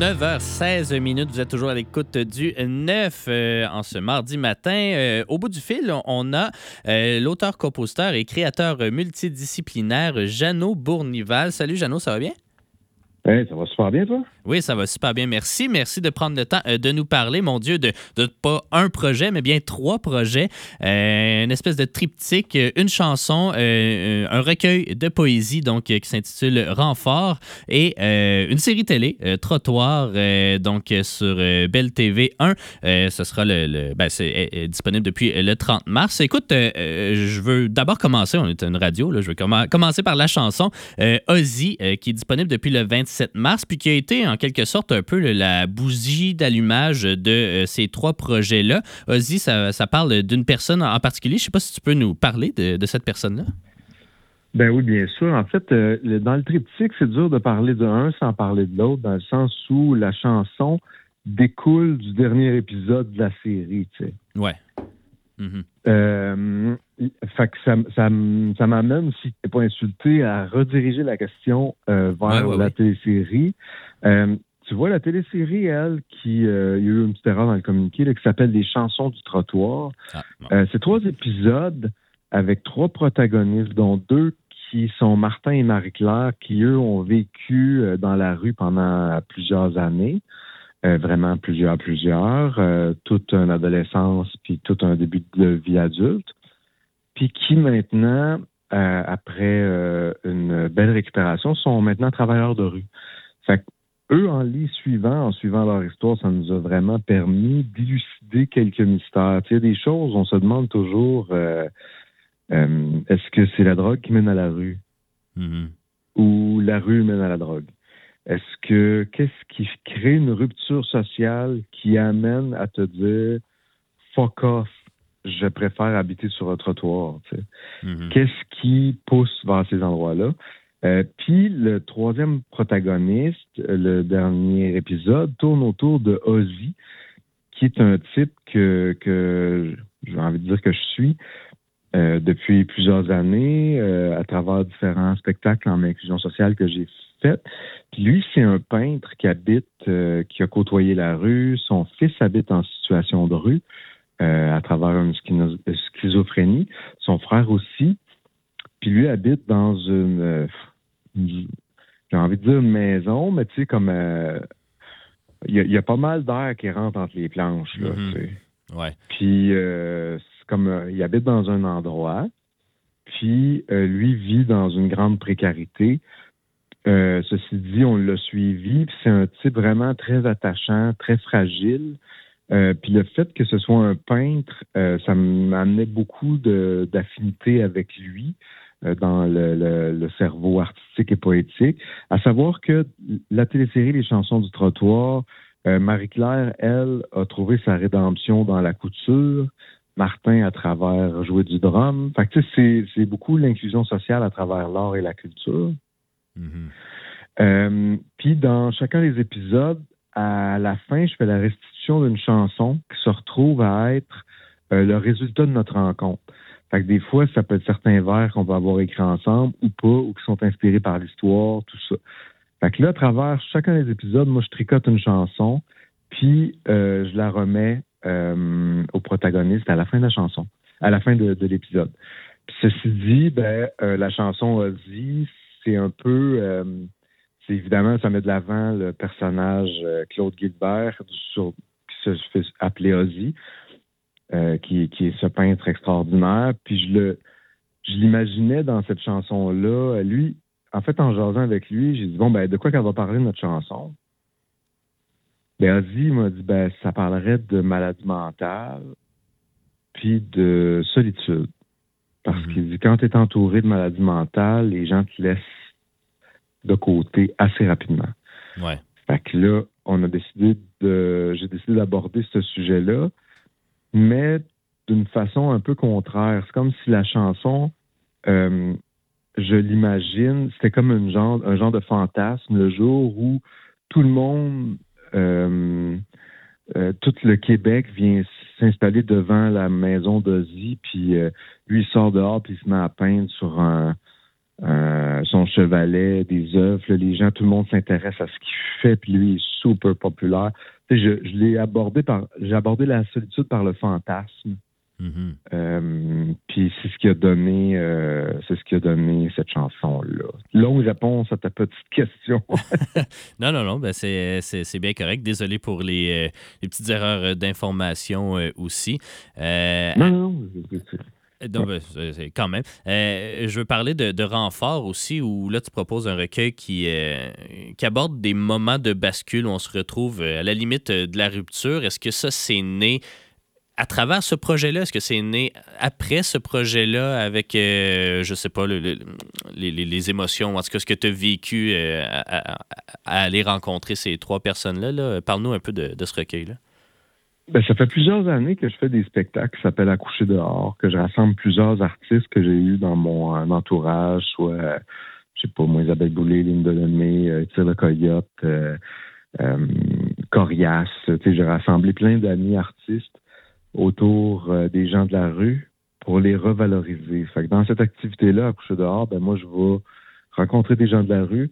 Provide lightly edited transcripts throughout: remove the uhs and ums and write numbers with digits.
9h16 minutes. Vous êtes toujours à l'écoute du 9 en ce mardi matin. Au bout du fil, on a l'auteur, compositeur et créateur multidisciplinaire Jeannot Bournival. Salut Jeannot, ça va bien? Hey, ça va super bien, toi? Oui, ça va super bien. Merci. Merci de prendre le temps de nous parler, mon Dieu, de pas un projet, mais bien 3 projets. Une espèce de triptyque, une chanson, un recueil de poésie donc qui s'intitule Renfort et une série télé, Trottoir, donc sur Belle TV 1. Ce sera c'est disponible depuis le 30 mars. Écoute, je veux d'abord commencer, on est une radio, là, je veux commencer par la chanson Ozzy, qui est disponible depuis le 27 mars, puis qui a été en quelque sorte un peu la bougie d'allumage de ces 3 projets-là. Ozzy, ça parle d'une personne en particulier. Je ne sais pas si tu peux nous parler de cette personne-là. Ben oui, bien sûr. En fait, dans le triptyque, c'est dur de parler d'un sans parler de l'autre, dans le sens où la chanson découle du dernier épisode de la série, tu sais. Ouais. Mm-hmm. Fait que ça m'amène, si tu n'es pas insulté, à rediriger la question vers la télésérie. Tu vois, la télésérie, elle, il y a eu une petite erreur dans le communiqué, là, qui s'appelle Les chansons du trottoir. C'est 3 épisodes avec 3 protagonistes, dont 2 qui sont Martin et Marie-Claire, qui, eux, ont vécu dans la rue pendant plusieurs années. Vraiment plusieurs, toute une adolescence, puis tout un début de vie adulte, puis qui maintenant, après une belle récupération, sont maintenant travailleurs de rue. Fait qu'eux, en suivant leur histoire, ça nous a vraiment permis d'élucider quelques mystères. Il y a des choses, on se demande toujours, est-ce que c'est la drogue qui mène à la rue? Mm-hmm. Ou la rue mène à la drogue? Qu'est-ce qui crée une rupture sociale qui amène à te dire fuck off, je préfère habiter sur un trottoir, tu sais? Mm-hmm. Qu'est-ce qui pousse vers ces endroits-là? Puis le 3e protagoniste, le dernier épisode, tourne autour de Ozzy, qui est un type que j'ai envie de dire que je suis depuis plusieurs années à travers différents spectacles en inclusion sociale que j'ai fait. Puis lui, c'est un peintre qui qui a côtoyé la rue. Son fils habite en situation de rue à travers une schizophrénie. Son frère aussi. Puis lui habite dans j'ai envie de dire une maison, mais tu sais, comme il y a pas mal d'air qui rentre entre les planches, là, tu sais. Ouais. Puis c'est comme il habite dans un endroit, puis lui vit dans une grande précarité. Ceci dit, on l'a suivi, puis c'est un type vraiment très attachant, très fragile. Puis le fait que ce soit un peintre, ça m'amenait beaucoup d'affinité avec lui dans le cerveau artistique et poétique. À savoir que la télésérie Les chansons du trottoir, Marie-Claire, elle, a trouvé sa rédemption dans la couture. Martin, à travers jouer du drum. Fait que tu sais, c'est beaucoup l'inclusion sociale à travers l'art et la culture. Mm-hmm. Puis dans chacun des épisodes, à la fin, je fais la restitution d'une chanson qui se retrouve à être le résultat de notre rencontre. Fait que des fois, ça peut être certains vers qu'on va avoir écrits ensemble ou pas, ou qui sont inspirés par l'histoire, tout ça. Fait que là, à travers chacun des épisodes, moi, je tricote une chanson, puis je la remets au protagoniste à la fin de la chanson, à la fin de l'épisode. Puis ceci dit, la chanson Ozzy, c'est un peu... c'est évidemment, ça met de l'avant le personnage Claude Guilbert, qui se fait appeler Ozzy, qui est ce peintre extraordinaire. Puis je l'imaginais dans cette chanson-là. Lui, en fait, en jasant avec lui, j'ai dit, de quoi qu'elle va parler notre chanson? Ozzy m'a dit, ça parlerait de maladie mentale, puis de solitude. Parce qu'il dit, quand tu es entouré de maladie mentale, les gens te laissent de côté assez rapidement. Ouais. Fait que là, j'ai décidé d'aborder ce sujet-là, mais d'une façon un peu contraire. C'est comme si la chanson, je l'imagine, c'était comme un genre de fantasme, le jour où tout le monde, tout le Québec vient s'installer devant la maison d'Ozzy, puis lui, il sort dehors, puis il se met à peindre sur son chevalet, des œuvres. Là, les gens, tout le monde s'intéresse à ce qu'il fait, puis lui, il super populaire. Tu sais, j'ai abordé la solitude par le fantasme. Puis c'est ce qui a donné cette chanson-là. Longue réponse à ta petite question. Non, ben c'est bien correct. Désolé pour les petites erreurs d'information aussi. Non. Non, ben, c'est quand même. Je veux parler de renfort aussi, où là, tu proposes un recueil qui aborde des moments de bascule où on se retrouve à la limite de la rupture. Est-ce que ça, c'est né à travers ce projet-là? Est-ce que c'est né après ce projet-là avec, je sais pas, les émotions, en tout cas, ce que tu as vécu à aller rencontrer ces trois personnes-là? Là? Parle-nous un peu de ce recueil-là. Ben, ça fait plusieurs années que je fais des spectacles qui s'appellent Accoucher dehors, que je rassemble plusieurs artistes que j'ai eus dans mon entourage, soit, je sais pas, moi, Isabelle Boulay, Linda Lemay, Tire le Coyote, Corias. Tu sais, j'ai rassemblé plein d'amis artistes autour des gens de la rue pour les revaloriser. Fait que dans cette activité-là, Accoucher dehors, ben moi, je vais rencontrer des gens de la rue.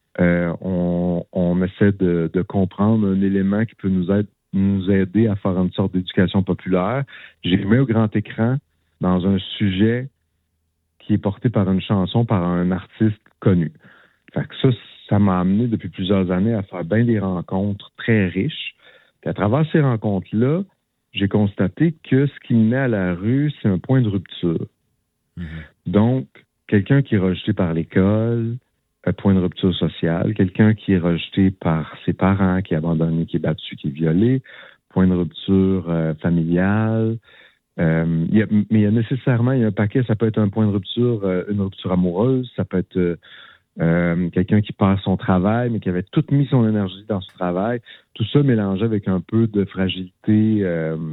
On essaie de comprendre un élément qui peut nous aider à faire une sorte d'éducation populaire. J'ai mis au grand écran dans un sujet qui est porté par une chanson, par un artiste connu. Fait que ça m'a amené depuis plusieurs années à faire bien des rencontres très riches. Puis à travers ces rencontres-là, j'ai constaté que ce qui menait à la rue, c'est un point de rupture. Donc, quelqu'un qui est rejeté par l'école, un point de rupture sociale, quelqu'un qui est rejeté par ses parents, qui est abandonné, qui est battu, qui est violé, point de rupture familiale. Mais il y a nécessairement, il y a un paquet, ça peut être un point de rupture, une rupture amoureuse, ça peut être quelqu'un qui perd son travail, mais qui avait tout mis son énergie dans ce travail. Tout ça mélangé avec un peu de fragilité,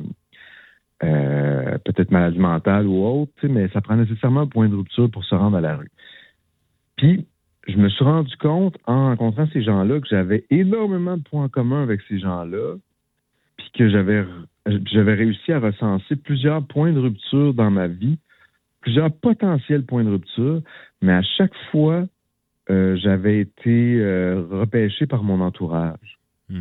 peut-être maladie mentale ou autre, mais ça prend nécessairement un point de rupture pour se rendre à la rue. Puis, je me suis rendu compte, en rencontrant ces gens-là, que j'avais énormément de points communs avec ces gens-là, puis que j'avais réussi à recenser plusieurs points de rupture dans ma vie, plusieurs potentiels points de rupture, mais à chaque fois, j'avais été repêché par mon entourage.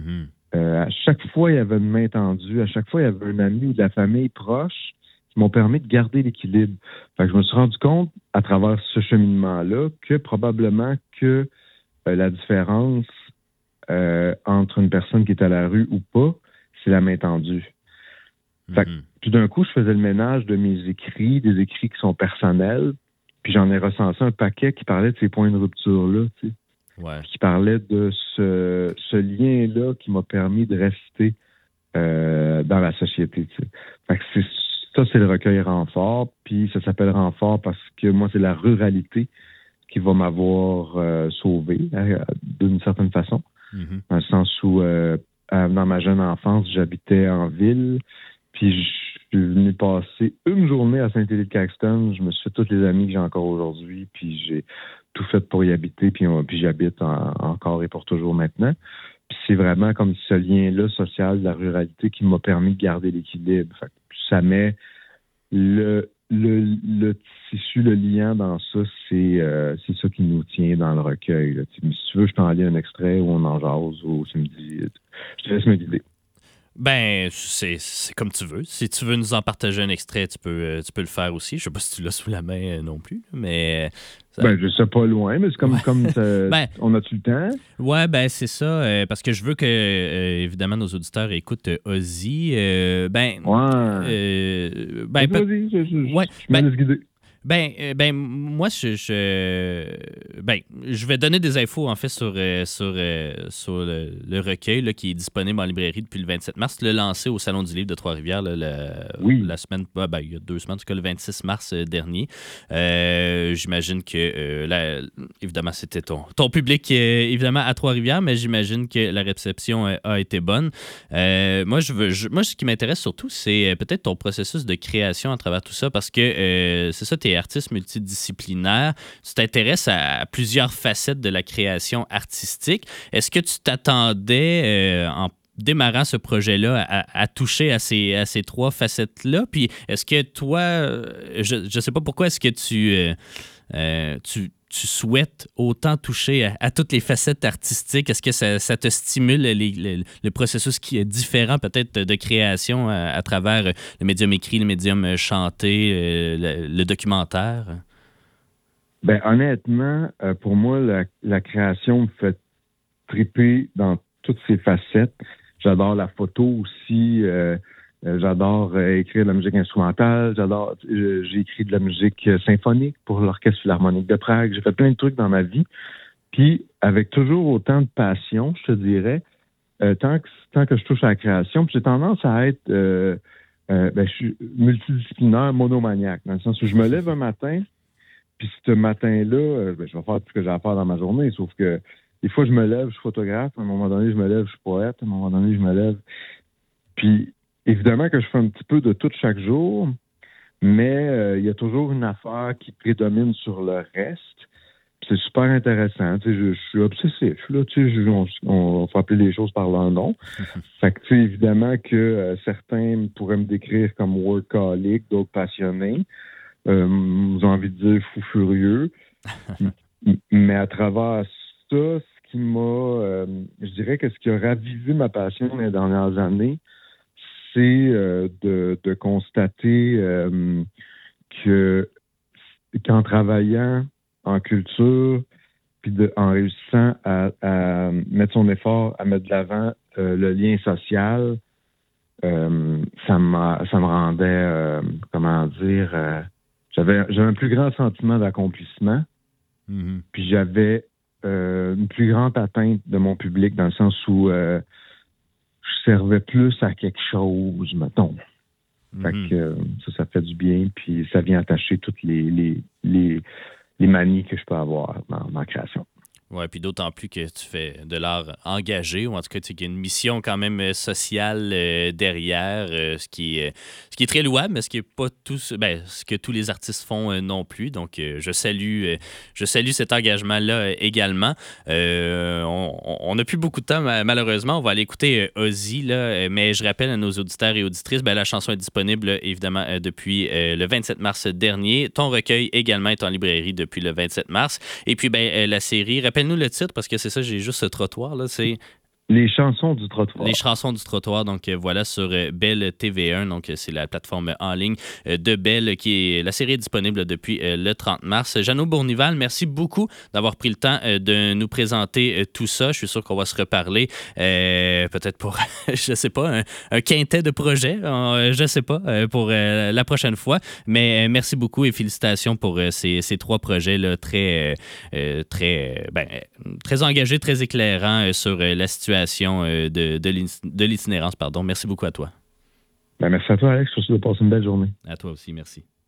À chaque fois, il y avait une main tendue, à chaque fois, il y avait un ami ou de la famille proche qui m'ont permis de garder l'équilibre. Fait que je me suis rendu compte, à travers ce cheminement-là, que probablement que la différence entre une personne qui est à la rue ou pas, c'est la main tendue. Fait que tout d'un coup, je faisais le ménage de mes écrits, des écrits qui sont personnels, puis j'en ai recensé un paquet qui parlait de ces points de rupture-là, tu sais. Ouais. Qui parlait de ce lien-là qui m'a permis de rester dans la société, tu sais. Fait que c'est le recueil Renfort, puis ça s'appelle Renfort parce que moi, c'est la ruralité qui va m'avoir sauvé, d'une certaine façon. Dans le sens où, dans ma jeune enfance, j'habitais en ville, puis je suis venu passer une journée à Saint-Élie-de-Caxton. Je me suis fait tous les amis que j'ai encore aujourd'hui, puis j'ai tout fait pour y habiter, puis j'habite encore et pour toujours maintenant. Puis c'est vraiment comme ce lien-là social de la ruralité qui m'a permis de garder l'équilibre. Fait que ça met le tissu, le lien dans ça, c'est ça qui nous tient dans le recueil. Là. Si tu veux, je t'en lis un extrait ou on en jase, ou tu me dis, je te laisse me guider. Ben, c'est comme tu veux. Si tu veux nous en partager un extrait, tu peux le faire aussi. Je sais pas si tu l'as sous la main non plus, mais... Ben, je sais pas loin, mais c'est comme on a-tu le temps? Ouais, ben c'est ça, parce que je veux que, évidemment, nos auditeurs écoutent Ozzy. Vas-y, je me laisse guider. Moi, je vais donner des infos, en fait, sur le recueil là, qui est disponible en librairie depuis le 27 mars. Tu l'as lancé au Salon du Livre de Trois-Rivières la semaine, il y a 2 semaines, en tout cas le 26 mars dernier. J'imagine que, évidemment, c'était ton public, évidemment, à Trois-Rivières, mais j'imagine que la réception a été bonne. Moi, ce qui m'intéresse surtout, c'est peut-être ton processus de création à travers tout ça, parce que c'est ça, t'es artiste multidisciplinaire, tu t'intéresses à plusieurs facettes de la création artistique. Est-ce que tu t'attendais en démarrant ce projet-là à toucher à ces 3 facettes-là? Puis est-ce que toi, je ne sais pas pourquoi est-ce que tu tu souhaites autant toucher à toutes les facettes artistiques? Est-ce que ça te stimule le processus qui est différent peut-être de création à travers le médium écrit, le médium chanté, le documentaire? Ben honnêtement, pour moi, la création me fait triper dans toutes ses facettes. J'adore la photo aussi. J'adore écrire de la musique instrumentale. J'ai écrit de la musique symphonique pour l'Orchestre Philharmonique de Prague. J'ai fait plein de trucs dans ma vie. Puis, avec toujours autant de passion, je te dirais, tant que je touche à la création, puis j'ai tendance à être, je suis multidisciplinaire, monomaniaque, dans le sens où je me lève un matin, puis ce matin-là, je vais faire tout ce que j'ai à faire dans ma journée, sauf que des fois, je me lève, je suis photographe, à un moment donné, je me lève, je suis poète, à un moment donné, je me lève. Puis, évidemment que je fais un petit peu de tout chaque jour, mais il y a toujours une affaire qui prédomine sur le reste. Puis c'est super intéressant. Tu sais, je suis obsessif. Là, tu sais, on va appeler les choses par leur nom. Fait que, tu sais, évidemment que certains pourraient me décrire comme workaholic, d'autres passionnés. J'ai envie de dire fou furieux. Mais à travers ça, ce qui m'a, je dirais que ce qui a ravivé ma passion dans les dernières années, c'est de constater qu'en travaillant en culture, puis en réussissant à mettre son effort, à mettre de l'avant le lien social, ça me rendait, comment dire, j'avais un plus grand sentiment d'accomplissement, puis j'avais une plus grande atteinte de mon public dans le sens où je servais plus à quelque chose, mettons. Fait que ça fait du bien, puis ça vient attacher toutes les manies que je peux avoir dans ma création. Oui, puis d'autant plus que tu fais de l'art engagé, ou en tout cas, tu sais, qu'il y a une mission quand même sociale derrière, ce qui est très louable, mais ce qui est pas ce que tous les artistes font non plus. Donc, je salue cet engagement-là également. On n'a plus beaucoup de temps, malheureusement. On va aller écouter Ozzy, là, mais je rappelle à nos auditeurs et auditrices, la chanson est disponible, évidemment, depuis le 27 mars dernier. Ton recueil également est en librairie depuis le 27 mars. Et puis, la série, rappelle-nous le titre, parce que c'est ça, j'ai juste ce trottoir, là, c'est... Les chansons du trottoir. Les chansons du trottoir, donc voilà, sur Belle TV1, donc c'est la plateforme en ligne de Belle, la série est disponible depuis le 30 mars. Jeannot Bournival, merci beaucoup d'avoir pris le temps de nous présenter tout ça. Je suis sûr qu'on va se reparler, peut-être pour, je sais pas, un quintet de projets, je sais pas, pour la prochaine fois. Mais merci beaucoup et félicitations pour ces 3 projets là, très engagés, très éclairants sur la situation de l'itinérance. Merci beaucoup à toi. Merci à toi, Alex. Je te souhaite de passer une belle journée. À toi aussi, merci.